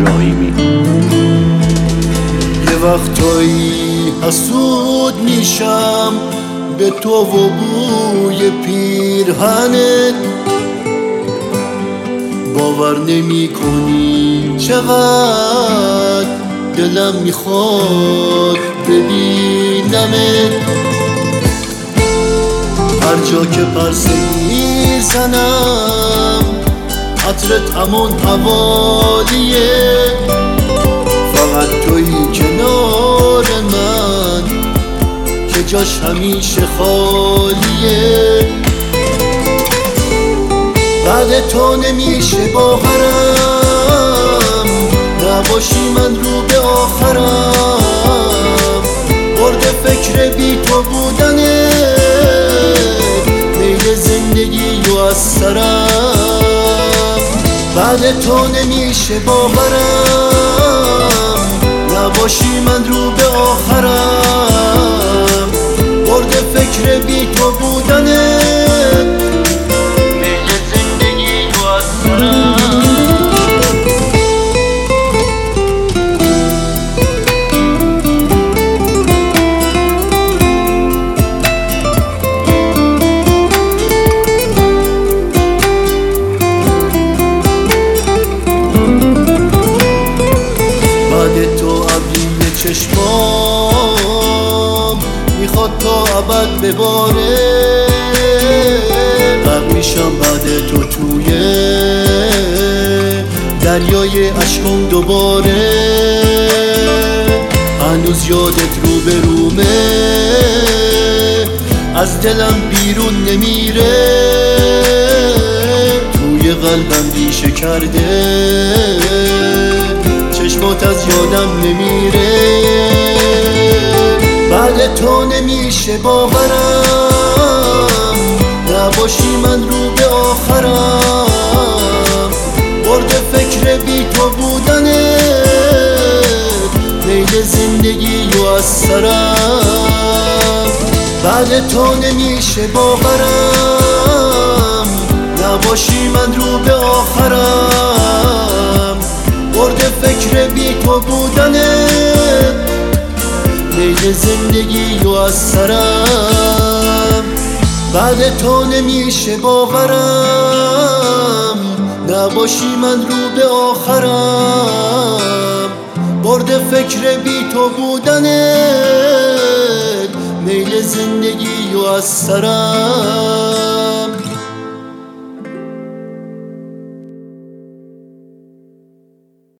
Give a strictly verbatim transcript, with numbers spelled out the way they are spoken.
ابراهیمی. یه وقتایی حسود میشم به تو و بوی پیرهنت، باور نمی کنی چقدر دلم میخواد ببینمت. هر جا که پرسه میزنم عطرت همون حوالیه، فقط تویی کنار من که جاش همیشه خالیه. بعد تو نمیشه باورم نباشی من رو به آخرم، برد فکر بی تو بودنه میل زندگی و از سرم. بعد تو نمیشه باورم نباشی من رو به آخرم، برد فکر بی تو بودنه میل زندگی و از سرم. بعد تو ابری چشمام میخواد تا ابد بباره، غرق میشم بعد تو توی دریای عشقم دوباره. هنوز یادت رو به رومه از دلم بیرون نمیره، توی قلبم ریشه کرده چشمات از یادم نمیره. بعد تو نمیشه باورم نباشی من رو به آخرم، برد فکر بی تو بودنه میل زندگی و از سرم. بعد تو نمیشه باورم نباشی من رو به آخرم، برد فکر بی تو بودنه میل زندگی و از سرم. بعد تو نمیشه باورم نباشی من رو به آخرم، برد فکر بی تو بودنه میل زندگی و از سرم.